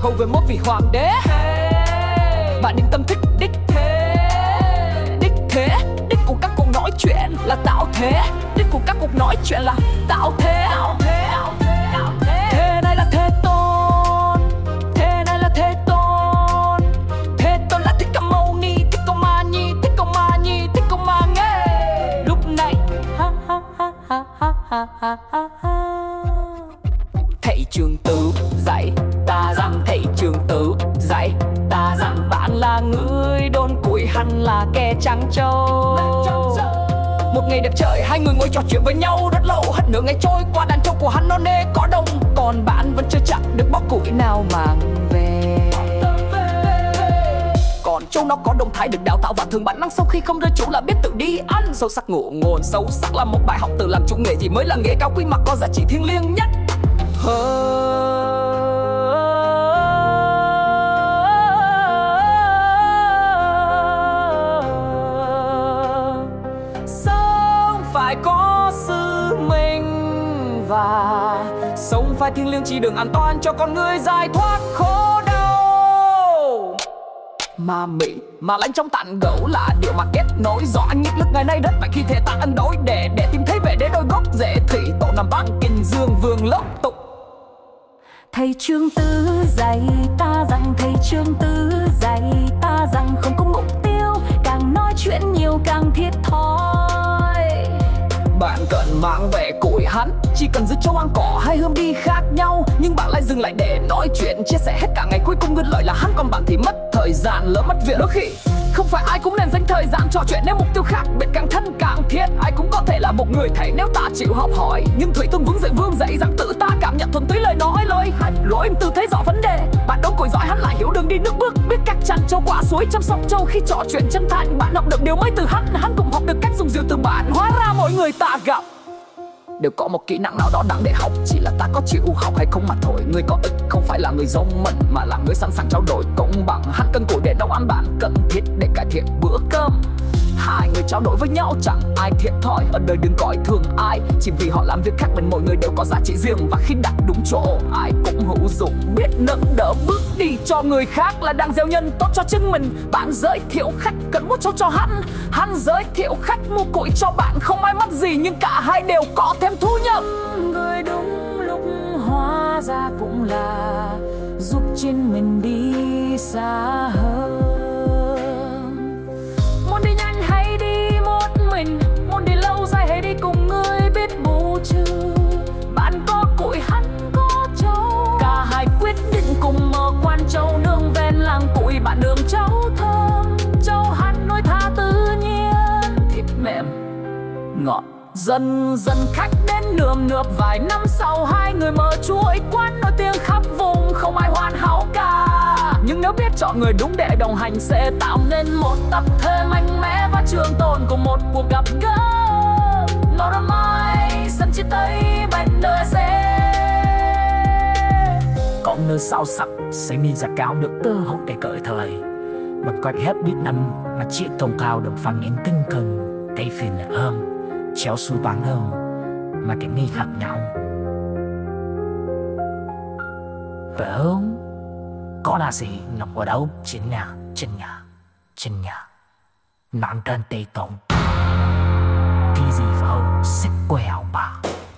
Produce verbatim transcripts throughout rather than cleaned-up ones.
hầu về một vị hoàng đế. Bạn định tâm thích đích thế. Đích thế, đích của các cuộc nói chuyện là tạo thế. Đích của các cuộc nói chuyện là tạo thế. Thế này là thế tôn. Thế này là thế tôn. Thế tôn là Thích Ca Mâu Ni, Thích Ca Ma Nhi, Thích Ca Ma Nhi, Thích Ca Ma Nghe. Lúc này ha ha ha ha ha ha ha ha ha. Thầy Trường Tứ dạy ta rằng, thầy Trường Tứ dạy ta rằng bạn là người đôn củi, hắn là kẻ trắng trâu. Một ngày đẹp trời, hai người ngồi trò chuyện với nhau rất lâu. Hết nửa ngày trôi qua, đàn trâu của hắn nó nê có đông, còn bạn vẫn chưa chắc được bó củi nào mang về. Còn trâu nó có động thái được đào tạo và thường bản năng, sau khi không rơi chủ là biết tự đi ăn. Sâu sắc ngụ ngôn, sâu sắc là một bài học từ làm chủ nghề gì mới là nghề cao quý mà có giá trị thiêng liêng nhất. Sống phải có sư mình và sống phải thiêng liêng chỉ đường an toàn cho con người giải thoát khổ đau. Mà Mỹ mà lãnh trong tàn gấu là điều mà kết nối rõ nhất lực ngày nay đất mạnh khi thể ta ân đối để để tìm thấy về để đôi gốc rễ thủy tổ nằm bắc kinh dương vương lốc tục. Thầy Trường Tứ dạy ta rằng, thầy Trường Tứ dạy ta rằng không có mục tiêu, càng nói chuyện nhiều càng thiệt thòi. Bạn cần mang về củi hắn, chỉ cần giữ châu ăn cỏ hay hướng đi khác nhau, nhưng bạn lại dừng lại để nói chuyện chia sẻ hết cả ngày, cuối cùng nguyên lợi là hắn, còn bạn thì mất thời gian lỡ mất việc. Đôi khi không phải ai cũng nên dành thời gian trò chuyện nếu mục tiêu khác biệt, càng thân càng thiết. Ai cũng có thể là một người thầy nếu ta chịu học hỏi, nhưng Thủy Tôn vững dậy vương dạy rằng tự ta cảm nhận thuần túy lời nói lôi hay lỗi im từ thấy rõ vấn đề. Bạn đốn củi giỏi, hắn lại hiểu đường đi nước bước, biết cách chăn trâu qua suối chăm sóc trâu. Khi trò chuyện chân thành bạn học được điều mới từ hắn, hắn cũng học được cách dùng diệu từ bạn. Hóa ra mỗi người ta gặp đều có một kỹ năng nào đó đáng để học, chỉ là ta có chịu học hay không mà thôi. Người có ích không phải là người giống mình, mà là người sẵn sàng trao đổi công bằng. Hắn cần củi để nấu ăn, bạn cần thiết để cải thiện bữa cơm. Hai người trao đổi với nhau chẳng ai thiệt thòi, ở đời đừng coi thường ai chỉ vì họ làm việc khác mình. Mỗi người đều có giá trị riêng và khi đặt đúng chỗ ai cũng hữu dụng. Biết nâng đỡ bước đi cho người khác là đang gieo nhân tốt cho chính mình. Bạn giới thiệu khách cần mua trâu cho hắn, hắn giới thiệu khách mua củi cho bạn. Không ai mất gì nhưng cả hai đều có thêm thu nhập. Người đúng lúc hóa ra cũng là giúp chính mình đi xa hơn. Muốn đi nhanh hay đi một mình, muốn đi lâu dài hay đi cùng người biết bù trừ. Bạn có củi, hắn có trâu, cả hai quyết định cùng mở quan trâu nương ven làng củi. Bạn nướng trâu thơm, trâu hắn nuôi tha tự nhiên, thịt mềm ngọt. Dần dần khách đến nườm nượp, vài năm sau hai người mở chuỗi quán nổi tiếng khắp vùng. Không ai hoàn hảo cả, nhưng nếu biết chọn người đúng để đồng hành sẽ tạo nên một tập thể mạnh mẽ và trường tồn của một cuộc gặp gỡ. Nó đã mai sân chia tay bên nơi xe có nơi sao sắc sẽ mi ra cao được tơ hậu để cởi thời. Mình quanh hết biết năm mà chiếc thông cao được phản ánh tinh thần cái phiền là hơn chéo xuôi vắng hơn mà cái nghi khác nhau. Phải không? Có là gì nằm ở đâu? Trên nhà, trên nhà, trên nhà nặng trên tê tông thì gì phải không? Xích quẹo bà.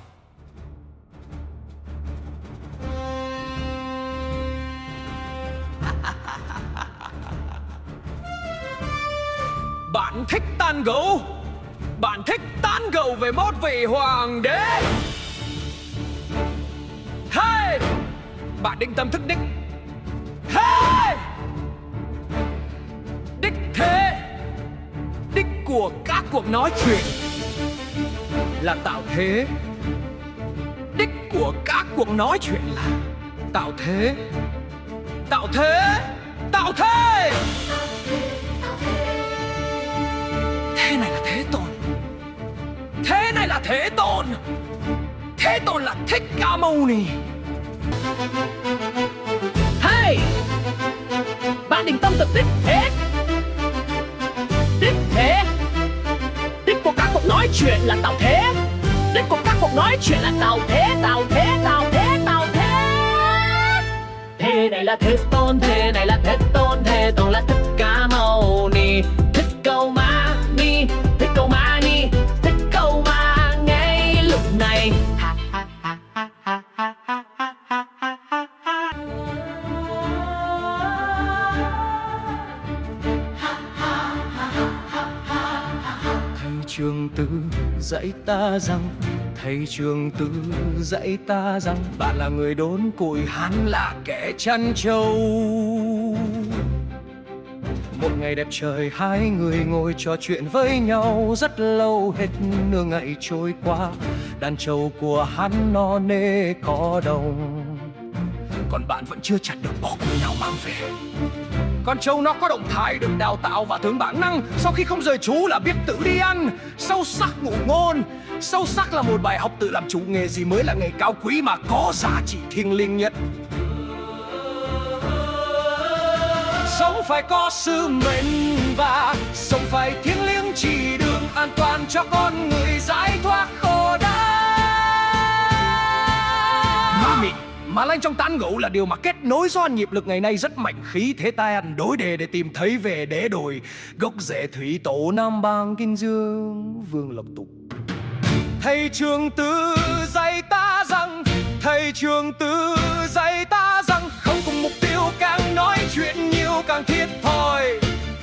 Bạn thích tan gẫu, bạn thích tán gẫu về một vị hoàng đế. Hey! Bạn định tâm thức đích. Hey! Đích thế, đích của các cuộc nói chuyện là tạo thế. Đích của các cuộc nói chuyện là tạo thế. Tạo thế, tạo thế. Thế này là Thế Tôn. Thế này là Thế Tôn. Thế Tôn là Thích Ca Mâu Ni. Hey! Bạn định tâm thực đích thế. Đích thế, đích của các cuộc nói chuyện là tạo thế. Đích của các cuộc nói chuyện là tạo thế, tạo thế, tạo thế, tạo thế. Thế Thế này là Thế Tôn, thế này là Thế Tôn, Thế Tôn là Thích Ca Mâu Ni. Thích Câu Ma Ni, Thích Câu Ma Ni, Thích Câu Ma ngay lúc này. Trường Tư dạy ta rằng, thầy Trường Tư dạy ta rằng, bạn là người đốn củi, hắn là kẻ chăn trâu. Một ngày đẹp trời, hai người ngồi trò chuyện với nhau rất lâu, hết nửa ngày trôi qua. Đàn trâu của hắn no nê có đồng, còn bạn vẫn chưa chặt được bọ củi nào mang về. Con trâu nó có động thái, được đào tạo và thường bản năng. Sau khi không rời chú là biết tự đi ăn. Sâu sắc ngụ ngôn. Sâu sắc là một bài học tự làm chủ. Nghề gì mới là nghề cao quý mà có giá trị thiêng liêng nhất. Sống phải có sứ mệnh và sống phải thiêng liêng, chỉ đường an toàn cho con người giải thoát khổ đau. Ma mị mà lanh trong tán gẫu là điều mà kết nối do nhịp lực ngày nay rất mạnh. Khí thế tai ăn đối đề để tìm thấy về đế đồi, gốc rễ thủy tổ Nam Bang Kinh Dương Vương Lộc Tục. Thầy Trường Tư dạy ta rằng, thầy Trường Tư dạy ta rằng, không cùng mục tiêu càng nói chuyện nhiều càng thiệt thòi.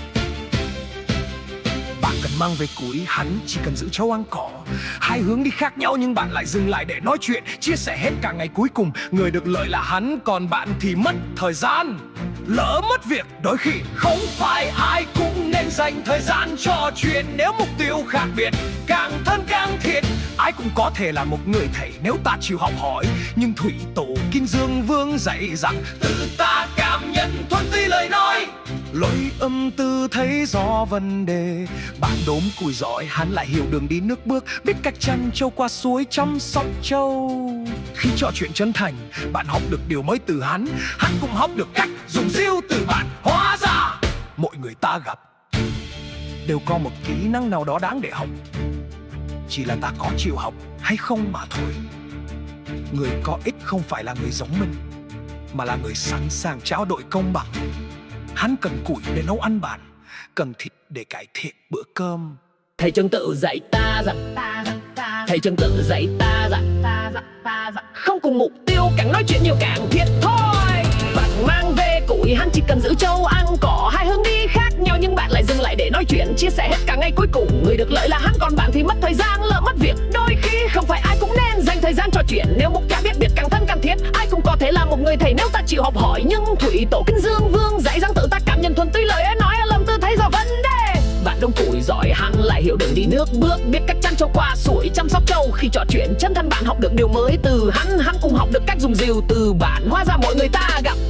Bạn cần mang về củi, hắn chỉ cần giữ trâu ăn cỏ. Hai hướng đi khác nhau nhưng bạn lại dừng lại để nói chuyện, chia sẻ hết cả ngày. Cuối cùng người được lợi là hắn, còn bạn thì mất thời gian. Lỡ mất việc, đôi khi không phải ai cũng nên dành thời gian trò chuyện. Nếu mục tiêu khác biệt, càng thân càng thiện. Ai cũng có thể là một người thầy nếu ta chịu học hỏi. Nhưng thủy tổ Kinh Dương Vương dạy rằng, tự ta cảm nhận thuần túy lời nói. Lối âm tư thấy rõ vấn đề. Bạn đốm củi giỏi, hắn lại hiểu đường đi nước bước, biết cách chăn trâu qua suối chăm sóc trâu. Khi trò chuyện chân thành, bạn học được điều mới từ hắn. Hắn cũng học được cách dùng diêu từ bạn. Hóa ra mỗi người ta gặp đều có một kỹ năng nào đó đáng để học, chỉ là ta có chịu học hay không mà thôi. Người có ích không phải là người giống mình, mà là người sẵn sàng trao đổi công bằng. Hắn cần củi để nấu ăn bàn, cần thịt để cải thiện bữa cơm. Thầy Trường Tự dạy ta rằng, thầy Trường Tự dạy ta rằng, không cùng mục tiêu càng nói chuyện nhiều càng thiệt thôi. Bạn mang về củi, hắn chỉ cần giữ trâu ăn cỏ. Hai hướng đi khác nhau nhưng bạn lại dừng lại để nói chuyện, chia sẻ hết cả ngày. Cuối cùng người được lợi là hắn, còn bạn thì mất thời gian, lỡ mất việc. Đôi khi không phải ai cũng nên dành thời gian trò chuyện. Nếu mục càng biết biệt càng thân càng thiết, ai cũng có thể là một người thầy nếu ta chịu học hỏi. Nhưng thủy tổ Kinh Dương Vương dạy rằng, tự ta cảm nhận thuần túy lời ấy nói, lầm tư thấy rõ vấn đề. Bạn đông củi giỏi, hắn lại hiểu đường đi nước bước, biết cách chăn trâu qua suối chăm sóc trâu. Khi trò chuyện chân thân bạn học được điều mới từ hắn, hắn cũng học được cách dùng diều từ bạn. Hóa ra mỗi người ta gặp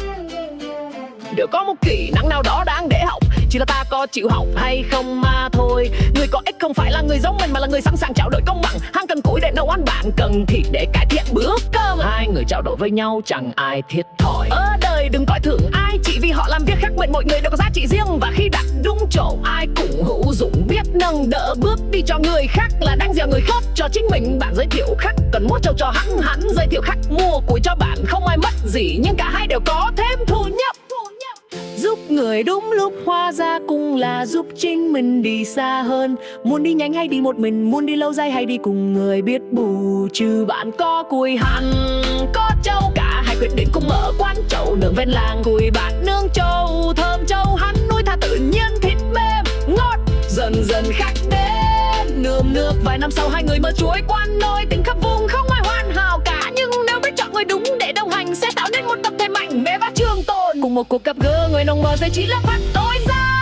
đều có một kỹ năng nào đó đáng để học, chỉ là ta có chịu học hay không mà thôi. Người có ích không phải là người giống mình, mà là người sẵn sàng trao đổi công bằng. Hắn cần củi để nấu ăn, bạn cần thịt để cải thiện bữa cơm. Hai người trao đổi với nhau chẳng ai thiệt thòi. Ở đời đừng coi thường ai chỉ vì họ làm việc khác mình. Mỗi người đều có giá trị riêng, và khi đặt đúng chỗ ai cũng hữu dụng. Biết nâng đỡ bước đi cho người khác là đánh gieo người khác cho chính mình. Bạn giới thiệu khác cần mua trâu cho hắn, hắn giới thiệu khác mua củi cho bạn. Không ai mất gì nhưng cả hai đều có thêm thu nhập. Giúp người đúng lúc hóa ra cũng là giúp chính mình đi xa hơn. Muốn đi nhanh hay đi một mình, muốn đi lâu dài hay đi cùng người biết bù trừ. Bạn có củi, hắn có trâu, cả hai quyết định cùng mở quán trâu nướng ven làng. Củi bạn nướng trâu thơm, trâu hắn nuôi tha tự nhiên, thịt mềm ngọt dần dần khác đến. Nườm nước vài năm sau hai người mở chuỗi quán nổi tiếng khắp vùng. Không ai hoàn hảo cả, nhưng nếu biết chọn người đúng để đồng hành sẽ tạo nên một tập thể mạnh mẽ và trường tồn. Cùng một cuộc gặp gỡ người nông bò dây chỉ là bắt tối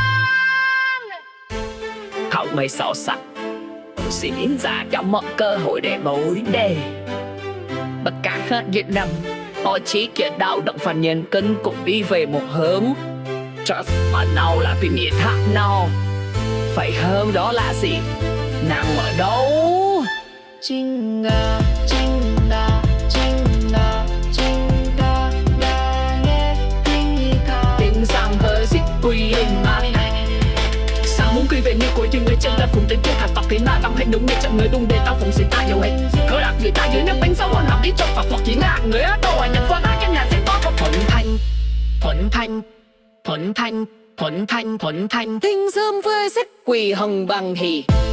gian. Học mấy sáu sắc xin ra cho mọi cơ hội để bối đề. Tất cả hết Việt Nam họ chỉ kiện đạo động phản nhân cân cũng đi về một hướng. Trust mà nào là vì miệt hạ nào, phải hơn đó là gì, nằm ở đâu. Chinh ngà, chinh ngà, chinh ngà, chinh ngà, ngà nghe tinh ca. Tình sang hơi xích quy hình mà sao muốn quy về như cuối thì người chân là phùng tính kia hạt tọc thì na tâm hành đúng để chậm người đúng để tao phùng xịt ta nhiều hết. Cơ lạc người ta dưới nước bánh sâu hồn học đi chọc và phọc chỉ ngạc người ở đâu nhận qua ta cái nhà sẽ có có thuận thành. thuận thanh thuận thanh thuận thanh thinh sớm với xích quỳ hồng bằng hì.